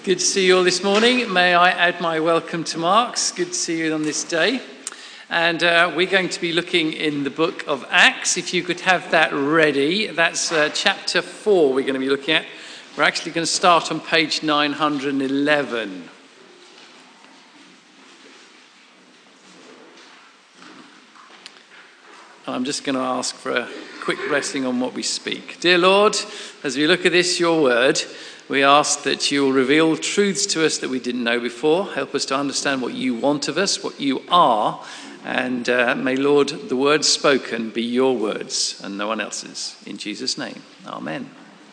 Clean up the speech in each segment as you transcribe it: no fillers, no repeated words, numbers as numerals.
Good to see you all this morning. May I add my welcome to Mark's. Good to see you on this day. And we're going to be looking in the book of Acts. If you could have that ready, that's chapter 4 we're going to be looking at. We're actually going to start on page 911. I'm just going to ask for a quick blessing on what we speak. Dear Lord, as we look at this, your word, we ask that you will reveal truths to us that we didn't know before. Help us to understand what you want of us, what you are. And may, Lord, the words spoken be your words and no one else's. In Jesus' name, amen.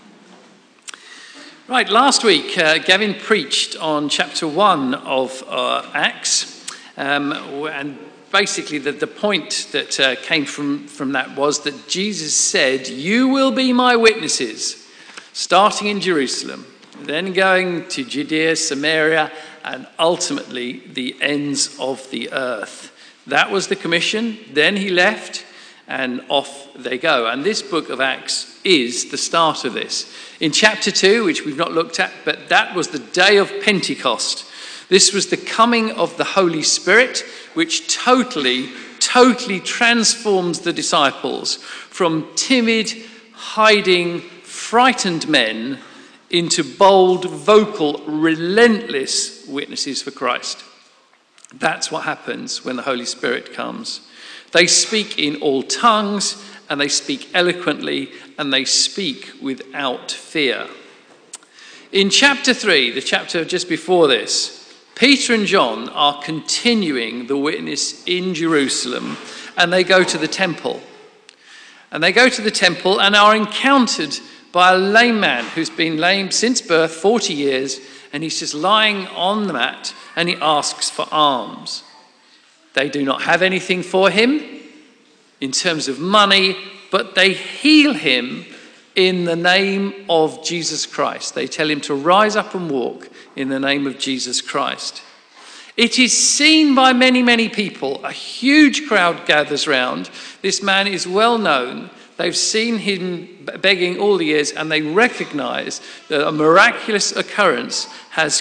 Right, last week, Gavin preached on chapter 1 of Acts. And basically, the point that came from that was that Jesus said, "You will be my witnesses," starting in Jerusalem, then going to Judea, Samaria, and ultimately the ends of the earth. That was the commission. Then he left, and off they go. And this book of Acts is the start of this. In chapter 2, which we've not looked at, but that was the day of Pentecost. This was the coming of the Holy Spirit, which totally transforms the disciples from timid, hiding, frightened men into bold, vocal, relentless witnesses for Christ. That's what happens when the Holy Spirit comes. They speak in all tongues, and they speak eloquently, and they speak without fear. In chapter 3, the chapter just before this, Peter and John are continuing the witness in Jerusalem, and they go to the temple. And they go to the temple and are encountered by a lame man who's been lame since birth, 40 years, and he's just lying on the mat, and he asks for alms. They do not have anything for him in terms of money, but they heal him in the name of Jesus Christ. They tell him to rise up and walk in the name of Jesus Christ. It is seen by many, many people. A huge crowd gathers round. This man is well known. They've seen him begging all the years, and they recognize that a miraculous occurrence has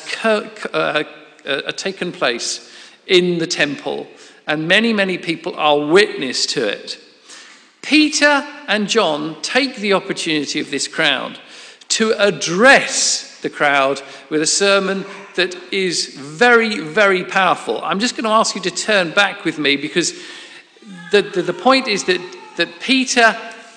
taken place in the temple, and many, many people are witness to it. Peter and John take the opportunity of this crowd to address the crowd with a sermon that is very, very powerful. I'm just going to ask you to turn back with me, because the point is that Peter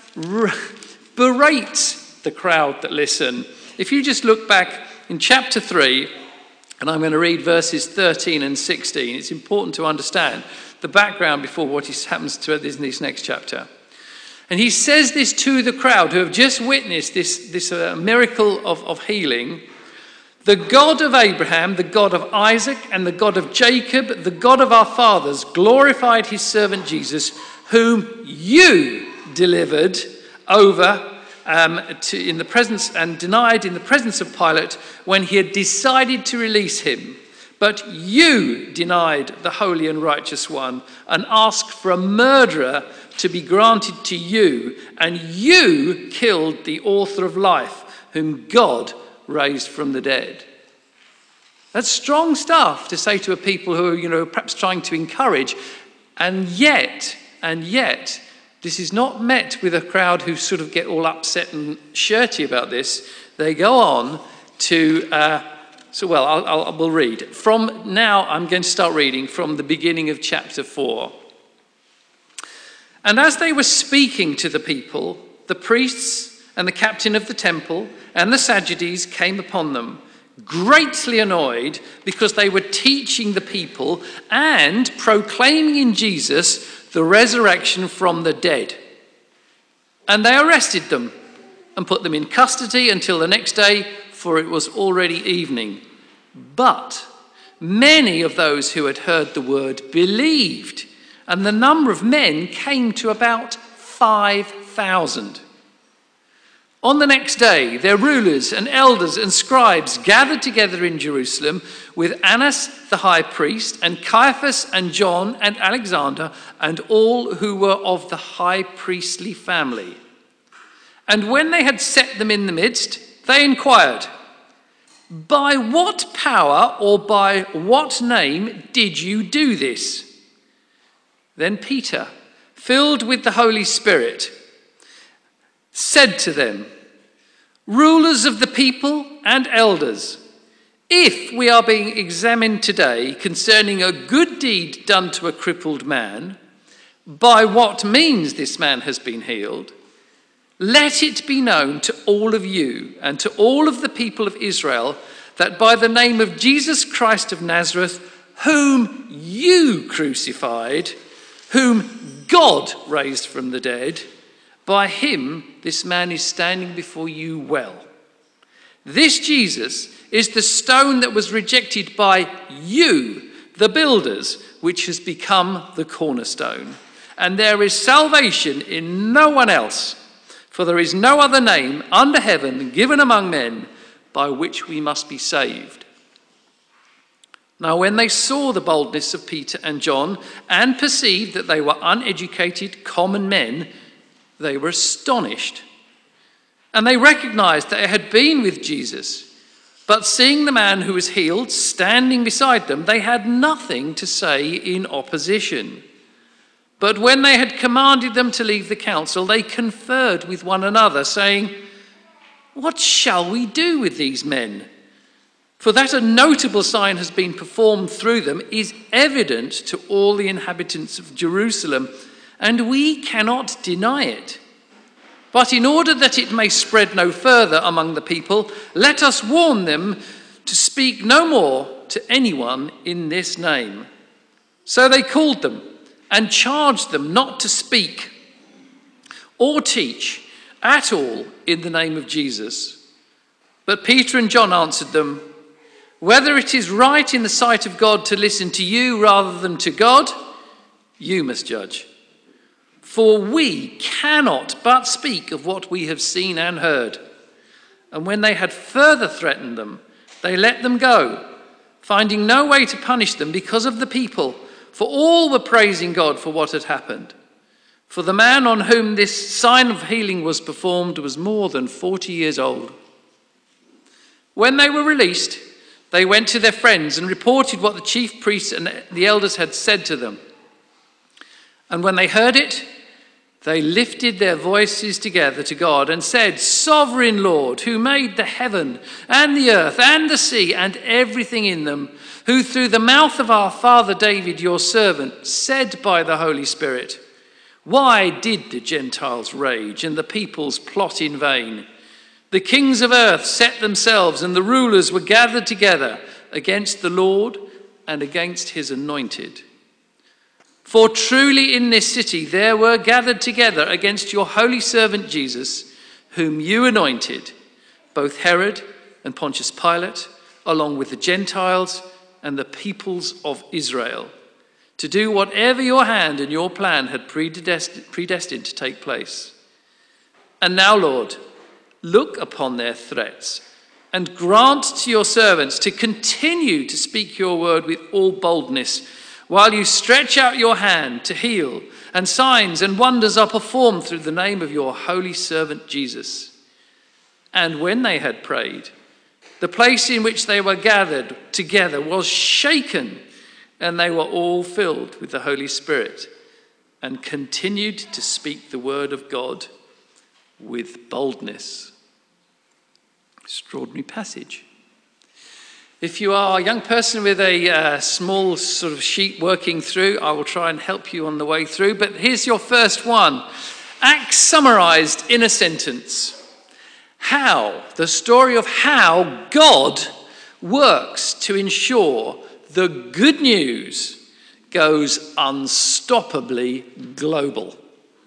berates the crowd that listen. If you just look back in chapter 3, and I'm going to read verses 13 and 16, it's important to understand the background before what happens to this next chapter. And he says this to the crowd who have just witnessed this miracle of healing. "The God of Abraham, the God of Isaac, and the God of Jacob, the God of our fathers, glorified his servant Jesus, whom you delivered over in the presence and denied in the presence of Pilate when he had decided to release him. But you denied the holy and righteous one and asked for a murderer to be granted to you, and you killed the author of life, whom God raised from the dead." That's strong stuff to say to a people who are, perhaps trying to encourage, and yet, this is not met with a crowd who sort of get all upset and shirty about this. They go on to, we'll read. From now, I'm going to start reading from the beginning of chapter 4. "And as they were speaking to the people, the priests and the captain of the temple and the Sadducees came upon them, greatly annoyed because they were teaching the people and proclaiming in Jesus the resurrection from the dead. And they arrested them and put them in custody until the next day, for it was already evening. But many of those who had heard the word believed, and the number of men came to about 5,000. On the next day, their rulers and elders and scribes gathered together in Jerusalem with Annas the high priest and Caiaphas and John and Alexander and all who were of the high priestly family. And when they had set them in the midst, they inquired, "By what power or by what name did you do this?" Then Peter, filled with the Holy Spirit, said to them, "Rulers of the people and elders, if we are being examined today concerning a good deed done to a crippled man, by what means this man has been healed, let it be known to all of you and to all of the people of Israel that by the name of Jesus Christ of Nazareth, whom you crucified, whom God raised from the dead, by him this man is standing before you well. This Jesus is the stone that was rejected by you, the builders, which has become the cornerstone. And there is salvation in no one else, for there is no other name under heaven given among men by which we must be saved." Now when they saw the boldness of Peter and John and perceived that they were uneducated, common men, they were astonished. And they recognized that they had been with Jesus. But seeing the man who was healed standing beside them, they had nothing to say in opposition. But when they had commanded them to leave the council, they conferred with one another, saying, "What shall we do with these men? For that a notable sign has been performed through them is evident to all the inhabitants of Jerusalem, and we cannot deny it. But in order that it may spread no further among the people, let us warn them to speak no more to anyone in this name." So they called them and charged them not to speak or teach at all in the name of Jesus. But Peter and John answered them, "Whether it is right in the sight of God to listen to you rather than to God, you must judge. For we cannot but speak of what we have seen and heard." And when they had further threatened them, they let them go, finding no way to punish them because of the people, for all were praising God for what had happened. For the man on whom this sign of healing was performed was more than 40 years old. When they were released, they went to their friends and reported what the chief priests and the elders had said to them. And when they heard it, they lifted their voices together to God and said, "Sovereign Lord, who made the heaven and the earth and the sea and everything in them, who through the mouth of our father David, your servant, said by the Holy Spirit, why did the Gentiles rage and the peoples plot in vain? The kings of earth set themselves and the rulers were gathered together against the Lord and against his anointed. For truly in this city there were gathered together against your holy servant Jesus, whom you anointed, both Herod and Pontius Pilate, along with the Gentiles and the peoples of Israel, to do whatever your hand and your plan had predestined to take place. And now, Lord, look upon their threats and grant to your servants to continue to speak your word with all boldness, while you stretch out your hand to heal, and signs and wonders are performed through the name of your holy servant Jesus." And when they had prayed, the place in which they were gathered together was shaken, and they were all filled with the Holy Spirit and continued to speak the word of God with boldness. Extraordinary passage. If you are a young person with a small sort of sheet working through, I will try and help you on the way through. But here's your first one. Acts summarized in a sentence. How, the story of how God works to ensure the good news goes unstoppably global.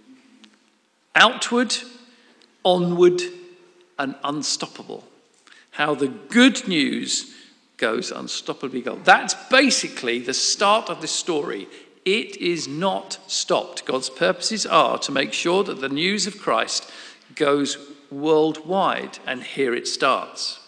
Outward, onward, and unstoppable. How the good news goes unstoppably global. That's basically the start of the story. It is not stopped. God's purposes are to make sure that the news of Christ goes worldwide, and here it starts.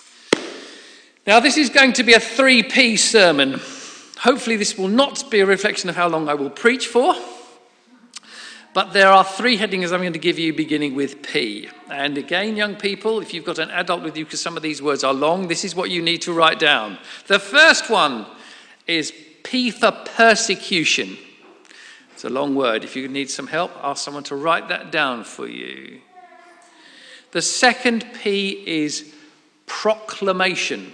Now, this is going to be a 3P sermon. Hopefully this will not be a reflection of how long I will preach for, But there are three headings I'm going to give you, beginning with P. And again, young people, if you've got an adult with you, because some of these words are long, this is what you need to write down. The first one is P for persecution. It's a long word. If you need some help, ask someone to write that down for you. The second P is proclamation.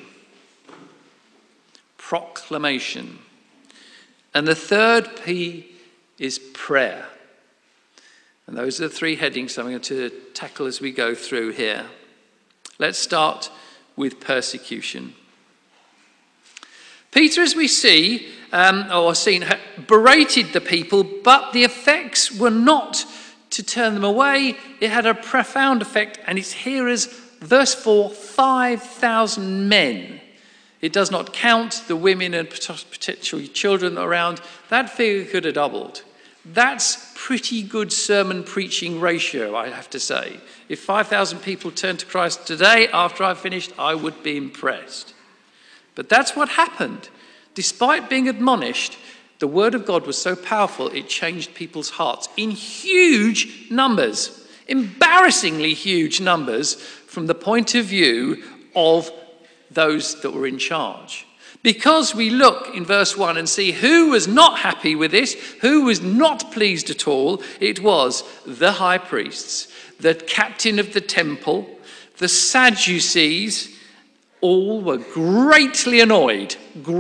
Proclamation. And the third P is prayer. And those are the three headings I'm going to tackle as we go through here. Let's start with persecution. Peter, as we see, berated the people, but the effects were not to turn them away. It had a profound effect, and its hearers, verse 4, 5,000 men. It does not count the women and potential children around. That figure could have doubled. That's pretty good sermon preaching ratio, I have to say. If 5,000 people turned to Christ today after I finished, I would be impressed. But that's what happened. Despite being admonished, the word of God was so powerful, it changed people's hearts in huge numbers, embarrassingly huge numbers from the point of view of those that were in charge. Because we look in verse 1 and see who was not happy with this, who was not pleased at all. It was the high priests, the captain of the temple, the Sadducees. All were greatly annoyed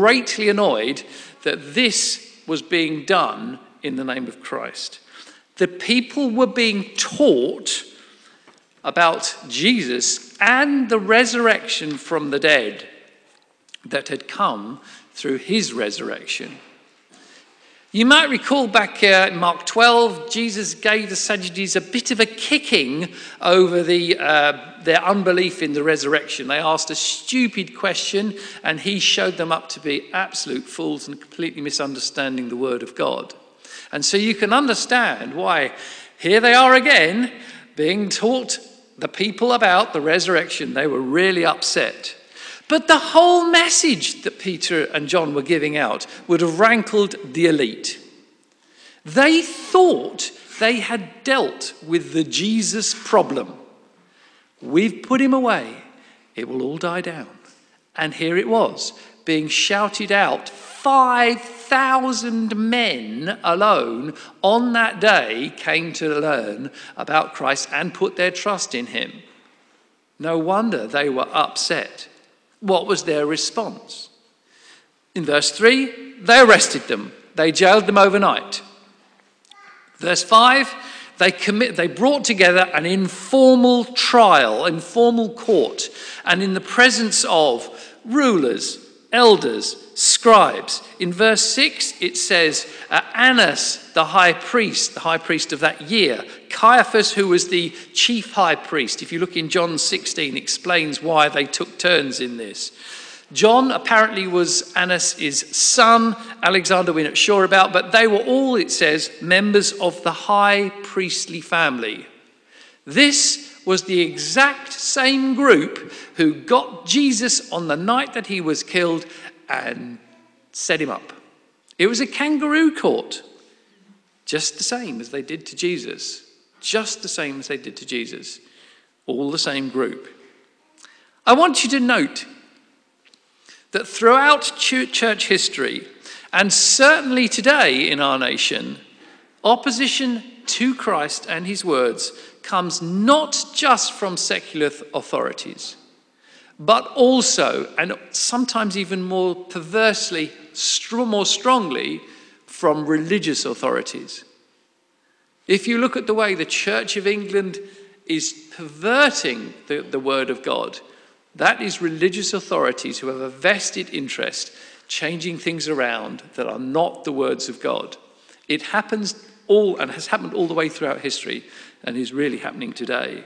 that this was being done in the name of Christ. The people were being taught about Jesus and the resurrection from the dead that had come through his resurrection. You might recall back in Mark 12, Jesus gave the Sadducees a bit of a kicking over their unbelief in the resurrection. They asked a stupid question, and he showed them up to be absolute fools and completely misunderstanding the word of God. And so you can understand why here they are again, being taught the people about the resurrection. They were really upset. But the whole message that Peter and John were giving out would have rankled the elite. They thought they had dealt with the Jesus problem. We've put him away. It will all die down. And here it was, being shouted out. 5,000 men alone on that day came to learn about Christ and put their trust in him. No wonder they were upset. What was their response? In verse 3, they arrested them. They jailed them overnight. Verse 5, they brought together an informal trial, informal court, and in the presence of rulers, elders, scribes. In verse 6, it says Annas, the high priest of that year, Caiaphas, who was the chief high priest, if you look in John 16, explains why they took turns in this. John apparently was Annas' son. Alexander we're not sure about, but they were all, it says, members of the high priestly family. This was the exact same group who got Jesus on the night that he was killed and set him up. It was a kangaroo court, just the same as they did to Jesus. Just the same as they did to Jesus. All the same group. I want you to note that throughout church history, and certainly today in our nation, opposition to Christ and his words comes not just from secular authorities, but also, and sometimes even more perversely, more strongly, from religious authorities. If you look at the way the Church of England is perverting the word of God, that is religious authorities who have a vested interest changing things around that are not the words of God. It happens all and has happened all the way throughout history and is really happening today.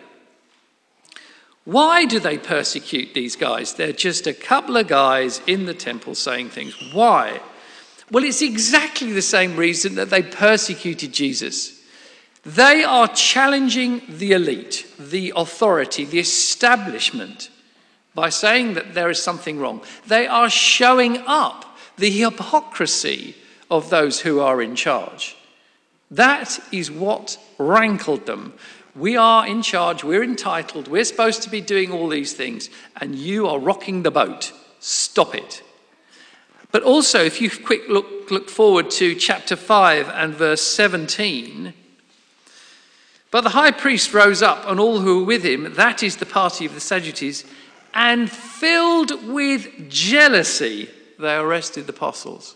Why do they persecute these guys? They're just a couple of guys in the temple saying things. Why? Well, it's exactly the same reason that they persecuted Jesus. They are challenging the elite, the authority, the establishment by saying that there is something wrong. They are showing up the hypocrisy of those who are in charge. That is what rankled them. We are in charge, we're entitled, we're supposed to be doing all these things, and you are rocking the boat. Stop it. But also, if you look forward to chapter 5 and verse 17, but the high priest rose up and all who were with him, that is the party of the Sadducees, and filled with jealousy, they arrested the apostles.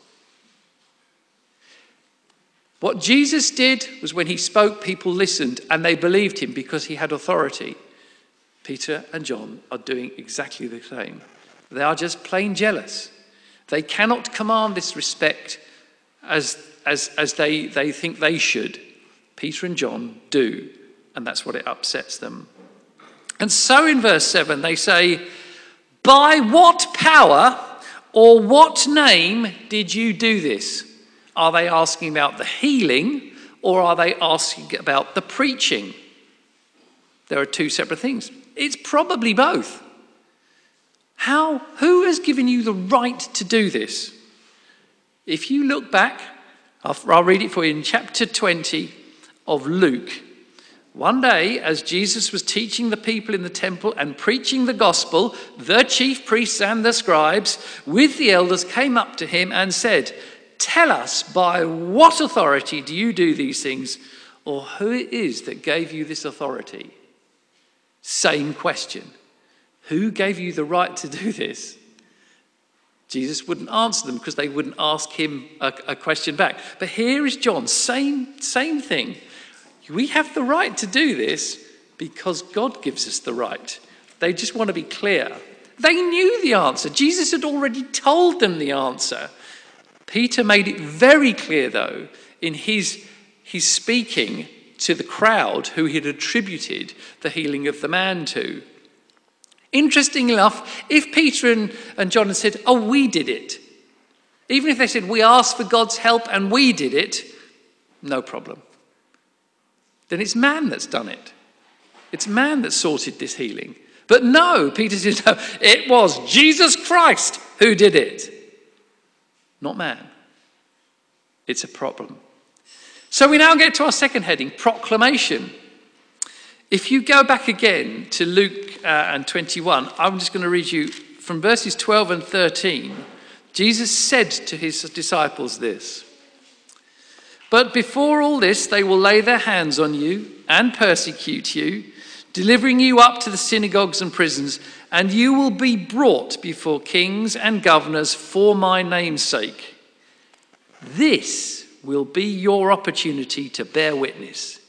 What Jesus did was when he spoke, people listened and they believed him because he had authority. Peter and John are doing exactly the same. They are just plain jealous. They cannot command this respect as they think they should. Peter and John do, and that's what it upsets them. And so in verse 7 they say, by what power or what name did you do this? Are they asking about the healing or are they asking about the preaching? There are two separate things. It's probably both. Who has given you the right to do this? If you look back, I'll read it for you in chapter 20 of Luke. One day, as Jesus was teaching the people in the temple and preaching the gospel, the chief priests and the scribes with the elders came up to him and said, tell us, by what authority do you do these things, or who it is that gave you this authority? Same question. Who gave you the right to do this? Jesus wouldn't answer them because they wouldn't ask him a question back. But here is John, same thing. We have the right to do this because God gives us the right. They just want to be clear. They knew the answer. Jesus had already told them the answer. Peter made it very clear, though, in his speaking to the crowd who he had attributed the healing of the man to. Interestingly enough, if Peter and John had said, oh, we did it, even if they said, we asked for God's help and we did it, no problem. Then it's man that's done it. It's man that sorted this healing. But no, Peter said, no, it was Jesus Christ who did it. Not man. It's a problem. So we now get to our second heading, proclamation. If you go back again to Luke and 21, I'm just going to read you from verses 12 and 13. Jesus said to his disciples this, but before all this, they will lay their hands on you and persecute you, delivering you up to the synagogues and prisons, and you will be brought before kings and governors for my name's sake. This will be your opportunity to bear witness.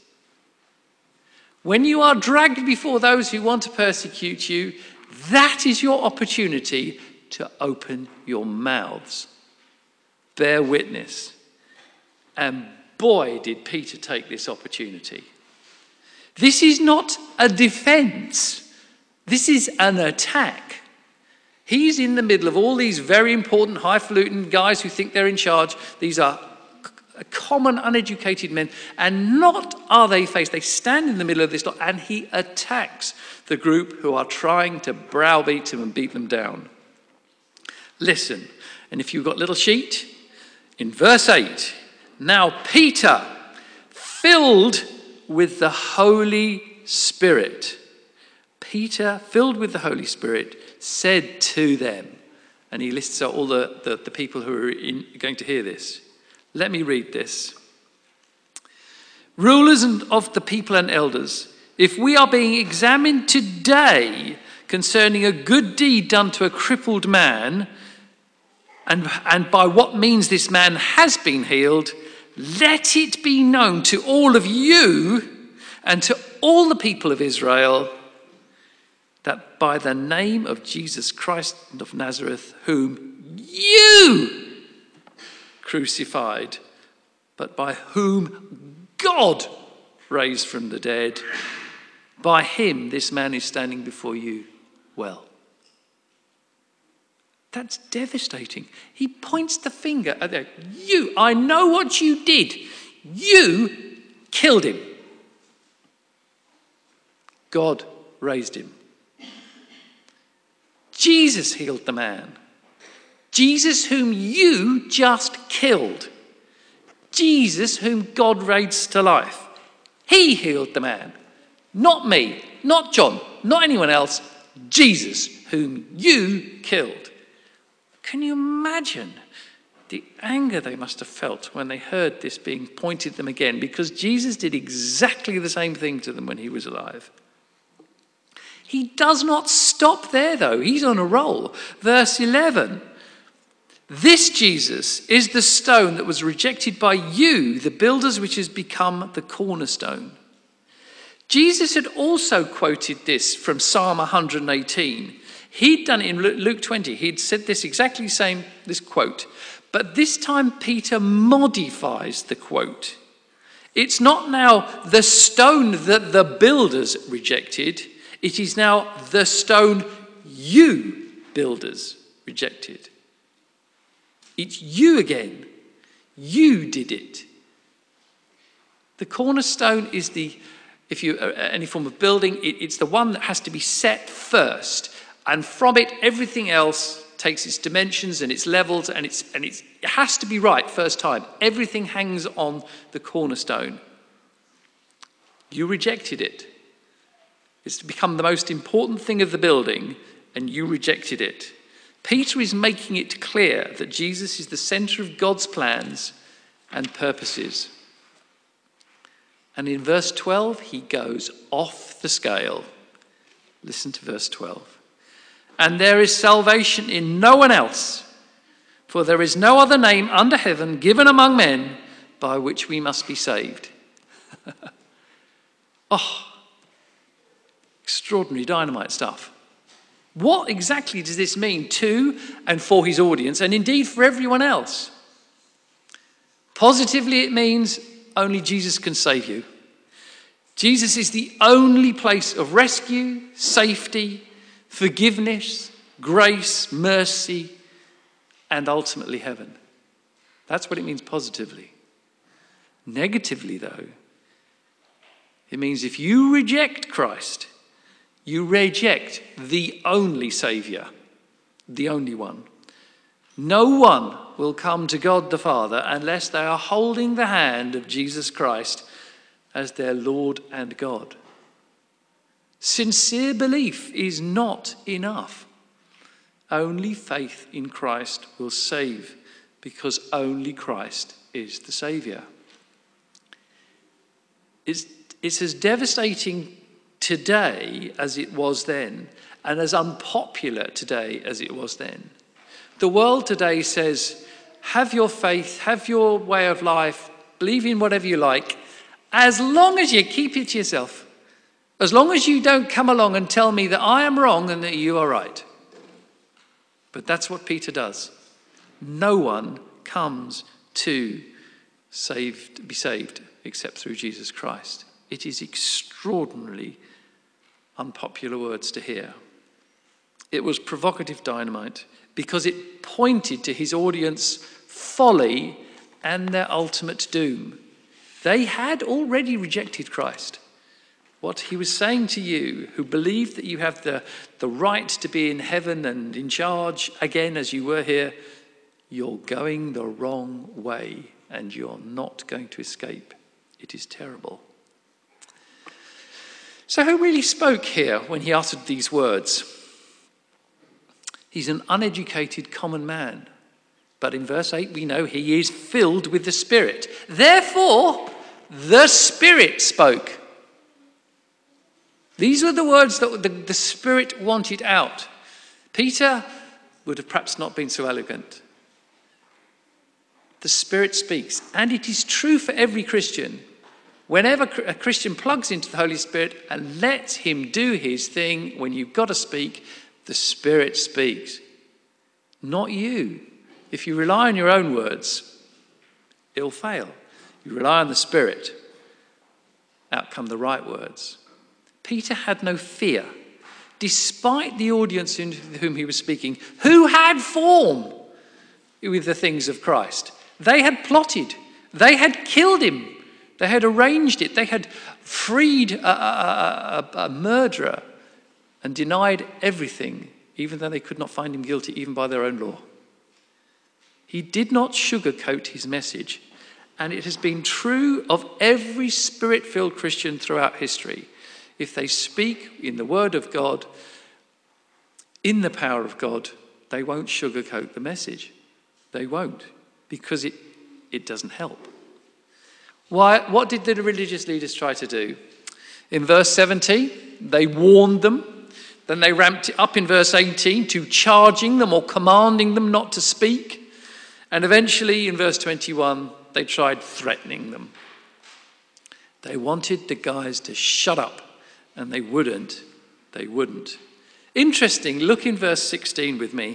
When you are dragged before those who want to persecute you, that is your opportunity to open your mouths. Bear witness. And boy, did Peter take this opportunity. This is not a defense. This is an attack. He's in the middle of all these very important, highfalutin guys who think they're in charge. These are common, uneducated men. And not are they faced. They stand in the middle of this lot and he attacks the group who are trying to browbeat him and beat them down. Listen, and if you've got a little sheet, in verse 8, now Peter, filled with the Holy Spirit. Peter, filled with the Holy Spirit, said to them, and he lists out all the people who are going to hear this. Let me read this. Rulers of the people and elders, if we are being examined today concerning a good deed done to a crippled man, and by what means this man has been healed, let it be known to all of you and to all the people of Israel that by the name of Jesus Christ of Nazareth, whom you crucified, but by whom God raised from the dead, by him this man is standing before you well. That's devastating. He points the finger at them. You, I know what you did. You killed him. God raised him. Jesus healed the man. Jesus whom you just killed. Jesus, whom God raised to life. He healed the man. Not me, not John, not anyone else. Jesus, whom you killed. Can you imagine the anger they must have felt when they heard this being pointed at them again? Because Jesus did exactly the same thing to them when he was alive. He does not stop there, though. He's on a roll. Verse 11. This Jesus is the stone that was rejected by you, the builders, which has become the cornerstone. Jesus had also quoted this from Psalm 118. He'd done it in Luke 20. He'd said this exactly same, this quote. But this time Peter modifies the quote. It's not now the stone that the builders rejected. It is now the stone you builders rejected. It's you again. You did it. The cornerstone is any form of building, it's the one that has to be set first. And from it, everything else takes its dimensions and its levels, and it has to be right first time. Everything hangs on the cornerstone. You rejected it. It's become the most important thing of the building, and you rejected it. Peter is making it clear that Jesus is the centre of God's plans and purposes. And in verse 12, he goes off the scale. Listen to verse 12. And there is salvation in no one else, for there is no other name under heaven given among men by which we must be saved. Extraordinary dynamite stuff. What exactly does this mean to and for his audience, and indeed for everyone else? Positively, it means only Jesus can save you. Jesus is the only place of rescue, safety, forgiveness, grace, mercy, and ultimately heaven. That's what it means positively. Negatively, though, it means if you reject Christ, you reject the only Saviour, the only one. No one will come to God the Father unless they are holding the hand of Jesus Christ as their Lord and God. Sincere belief is not enough. Only faith in Christ will save, because only Christ is the Saviour. It's as devastating today as it was then, and as unpopular today as it was then. The world today says, have your faith, have your way of life, believe in whatever you like, as long as you keep it to yourself. As long as you don't come along and tell me that I am wrong and that you are right. But that's what Peter does. No one comes to be saved except through Jesus Christ. It is extraordinarily unpopular words to hear. It was provocative dynamite because it pointed to his audience folly and their ultimate doom. They had already rejected Christ. What he was saying to you, who believe that you have the right to be in heaven and in charge again as you were here, you're going the wrong way and you're not going to escape. It is terrible. So who really spoke here when he uttered these words? He's an uneducated common man. But in verse 8 we know he is filled with the Spirit. Therefore, the Spirit spoke. These were the words that the Spirit wanted out. Peter would have perhaps not been so elegant. The Spirit speaks. And it is true for every Christian. Whenever a Christian plugs into the Holy Spirit and lets him do his thing, when you've got to speak, the Spirit speaks. Not you. If you rely on your own words, it'll fail. You rely on the Spirit, out come the right words. Peter had no fear, despite the audience in whom he was speaking, who had form with the things of Christ. They had plotted. They had killed him. They had arranged it. They had freed a murderer and denied everything, even though they could not find him guilty, even by their own law. He did not sugarcoat his message. and it has been true of every Spirit-filled Christian throughout history. If they speak in the Word of God, in the power of God, they won't sugarcoat the message. They won't, because it doesn't help. Why? What did the religious leaders try to do? In verse 17, they warned them. Then they ramped it up in verse 18 to charging them or commanding them not to speak. And eventually in verse 21, they tried threatening them. They wanted the guys to shut up, and they wouldn't. They wouldn't. Interesting, look in verse 16 with me.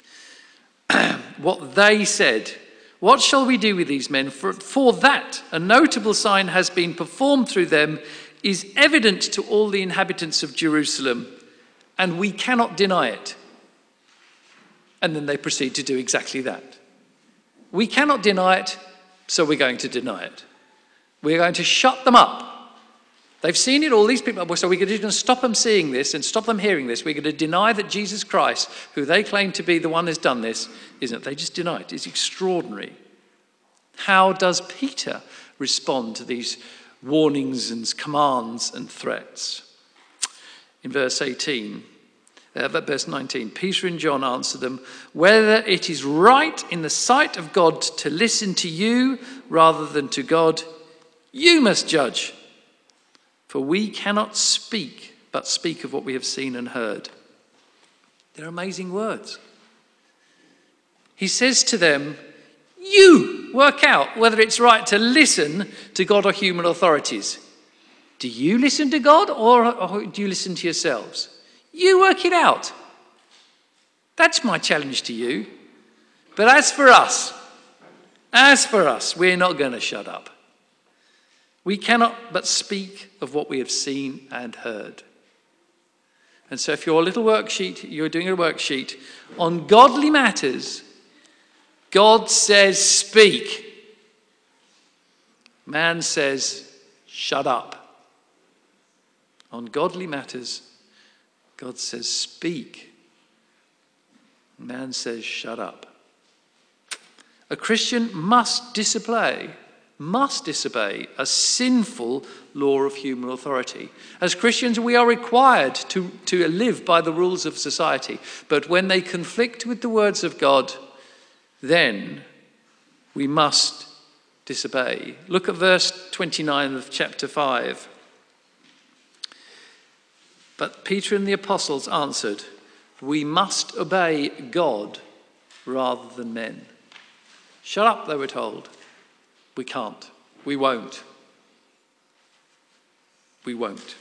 What they said. What shall we do with these men? For that a notable sign has been performed through them is evident to all the inhabitants of Jerusalem, and we cannot deny it. And then they proceed to do exactly that. We cannot deny it, so we're going to deny it. We're going to shut them up. They've seen it, all these people, so we're going to stop them seeing this and stop them hearing this. We're going to deny that Jesus Christ, who they claim to be the one who's done this, isn't. They just deny it. It's extraordinary. How does Peter respond to these warnings and commands and threats? In verse 19, Peter and John answer them, whether it is right in the sight of God to listen to you rather than to God, you must judge. For we cannot speak, but speak of what we have seen and heard. They're amazing words. He says to them, you work out whether it's right to listen to God or human authorities. Do you listen to God or do you listen to yourselves? You work it out. That's my challenge to you. But as for us, we're not going to shut up. We cannot but speak of what we have seen and heard. And so if you're doing a worksheet on godly matters, God says speak. Man says shut up. On godly matters, God says speak. Man says shut up. A Christian must disobey a sinful law of human authority. As Christians, we are required to live by the rules of society. But when they conflict with the words of God, then we must disobey. Look at verse 29 of chapter 5. But Peter and the apostles answered, we must obey God rather than men. Shut up, they were told. We can't. We won't. We won't.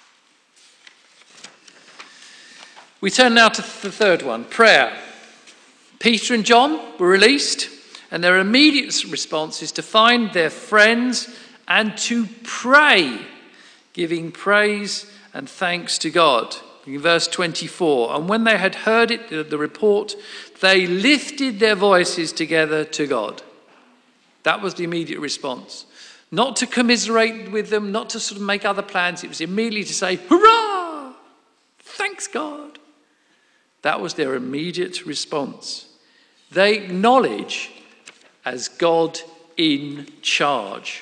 We turn now to the third one, prayer. Peter and John were released, and their immediate response is to find their friends and to pray, giving praise and thanks to God. In verse 24, and when they had heard it, the report, they lifted their voices together to God. That was the immediate response. Not to commiserate with them, not to sort of make other plans. It was immediately to say, hurrah! Thanks, God. That was their immediate response. They acknowledge as God in charge.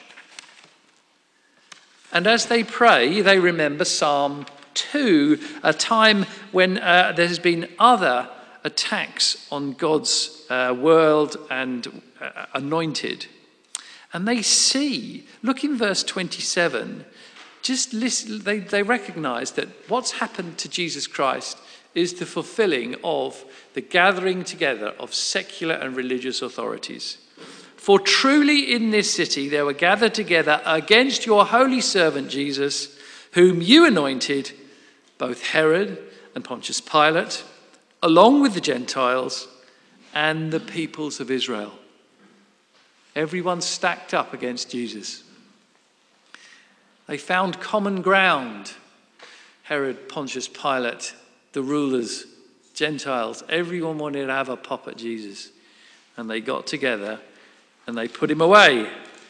And as they pray, they remember Psalm 2, a time when there has been other attacks on God's world and anointed. And they see, look in verse 27, just listen, they recognize that what's happened to Jesus Christ is the fulfilling of the gathering together of secular and religious authorities. For truly in this city there were gathered together against your holy servant Jesus, whom you anointed, both Herod and Pontius Pilate, along with the Gentiles and the peoples of Israel. Everyone stacked up against Jesus. They found common ground. Herod, Pontius Pilate, the rulers, Gentiles, everyone wanted to have a pop at Jesus. And they got together and they put him away.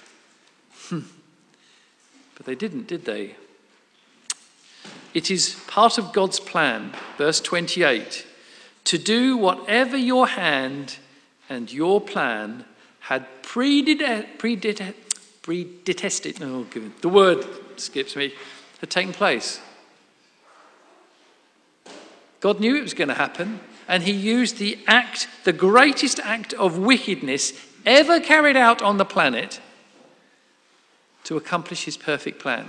But they didn't, did they? It is part of God's plan, verse 28, to do whatever your hand and your plan had the word skips me, had taken place. God knew it was going to happen, and he used the greatest act of wickedness ever carried out on the planet to accomplish his perfect plan.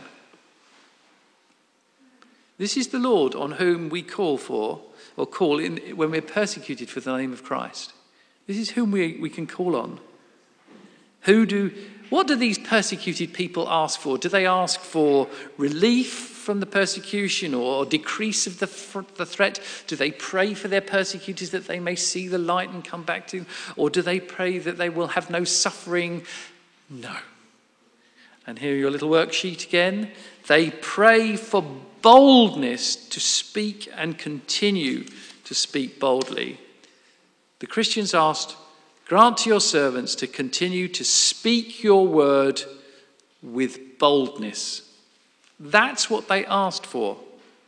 This is the Lord on whom we call in when we're persecuted for the name of Christ. This is whom we can call on. What do these persecuted people ask for? Do they ask for relief from the persecution or decrease of the threat? Do they pray for their persecutors that they may see the light and come back to them? Or do they pray that they will have no suffering? No. And here your little worksheet again. They pray for boldness to speak and continue to speak boldly. The Christians asked, "Grant to your servants to continue to speak your word with boldness." That's what they asked for.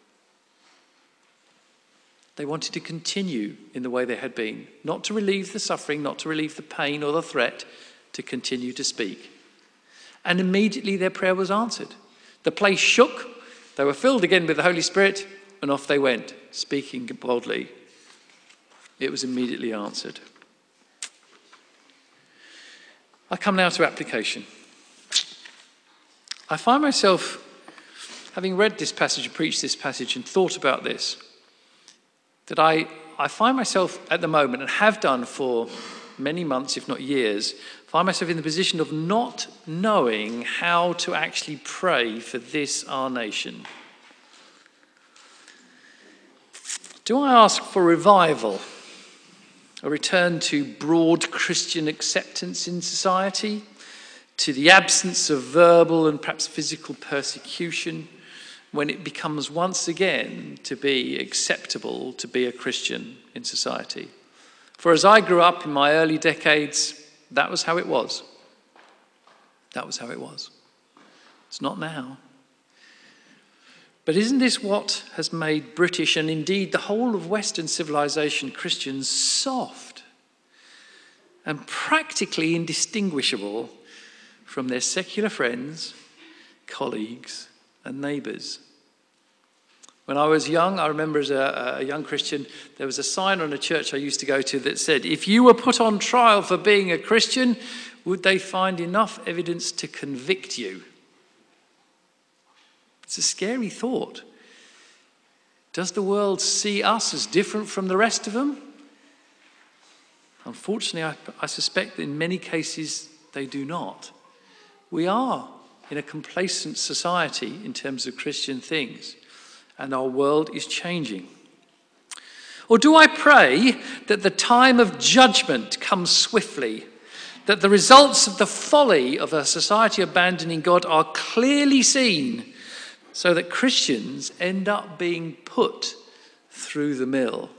They wanted to continue in the way they had been, not to relieve the suffering, not to relieve the pain or the threat, to continue to speak. And immediately their prayer was answered. The place shook, they were filled again with the Holy Spirit, and off they went, speaking boldly. It was immediately answered. I come now to application. I find myself, having read this passage and preached this passage and thought about this, that I find myself at the moment, and have done for many months, if not years, find myself in the position of not knowing how to actually pray for this, our nation. Do I ask for revival? A return to broad Christian acceptance in society, to the absence of verbal and perhaps physical persecution, when it becomes once again to be acceptable to be a Christian in society. For as I grew up in my early decades, that was how it was. That was how it was. It's not now. But isn't this what has made British and indeed the whole of Western civilization Christians soft and practically indistinguishable from their secular friends, colleagues, and neighbours? When I was young, I remember as a young Christian, there was a sign on a church I used to go to that said, "If you were put on trial for being a Christian, would they find enough evidence to convict you?" It's a scary thought. Does the world see us as different from the rest of them? Unfortunately, I suspect that in many cases they do not. We are in a complacent society in terms of Christian things, and our world is changing. Or do I pray that the time of judgment comes swiftly, that the results of the folly of a society abandoning God are clearly seen, so that Christians end up being put through the mill?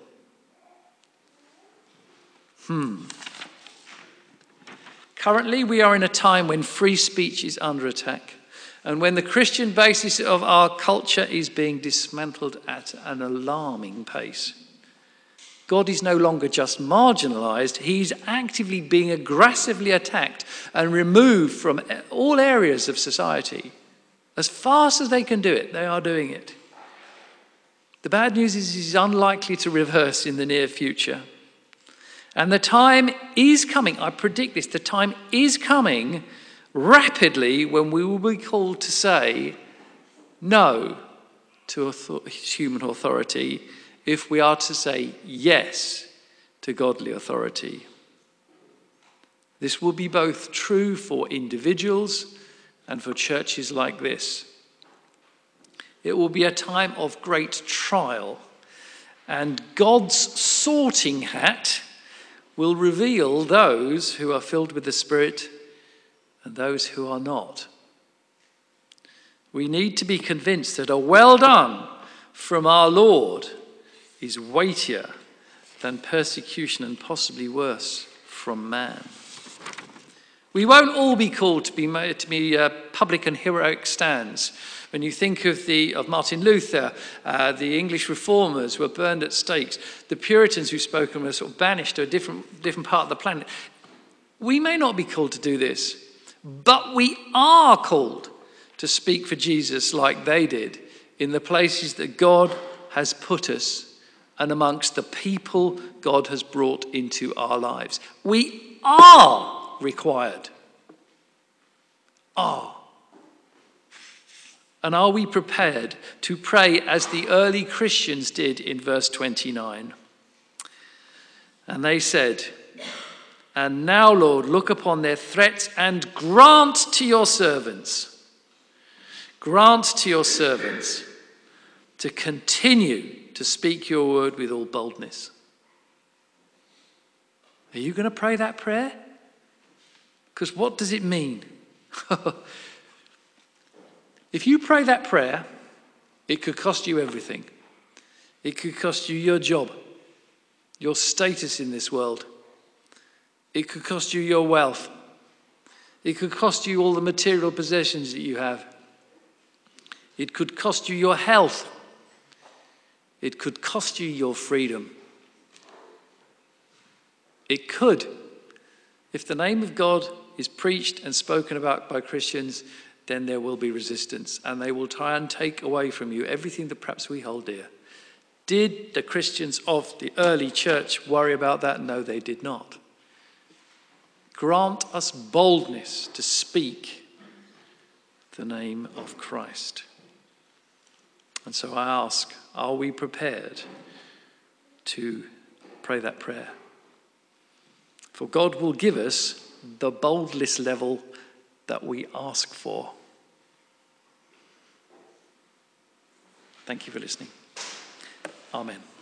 Currently, we are in a time when free speech is under attack, and when the Christian basis of our culture is being dismantled at an alarming pace. God is no longer just marginalised, he's actively being aggressively attacked and removed from all areas of society. As fast as they can do it, they are doing it. The bad news is he's unlikely to reverse in the near future. And the time is coming, I predict this, the time is coming rapidly when we will be called to say no to human authority if we are to say yes to godly authority. This will be both true for individuals and for churches like this. It will be a time of great trial, and God's sorting hat will reveal those who are filled with the Spirit and those who are not. We need to be convinced that a well done from our Lord is weightier than persecution and possibly worse from man. We won't all be called to be public and heroic stands. When you think of Martin Luther, the English reformers who were burned at stakes, the Puritans who spoke and were sort of banished to a different part of the planet. We may not be called to do this, but we are called to speak for Jesus like they did in the places that God has put us and amongst the people God has brought into our lives. We are required. Are. And are we prepared to pray as the early Christians did in verse 29? And they said, "And now, Lord, look upon their threats and grant to your servants to continue to speak your word with all boldness." Are you going to pray that prayer? Because what does it mean? If you pray that prayer, it could cost you everything. It could cost you your job, your status in this world. It could cost you your wealth. It could cost you all the material possessions that you have. It could cost you your health. It could cost you your freedom. It could. If the name of God is preached and spoken about by Christians, then there will be resistance, and they will try and take away from you everything that perhaps we hold dear. Did the Christians of the early church worry about that? No, they did not. Grant us boldness to speak the name of Christ. And so I ask, are we prepared to pray that prayer? For God will give us the boldness level that we ask for. Thank you for listening. Amen.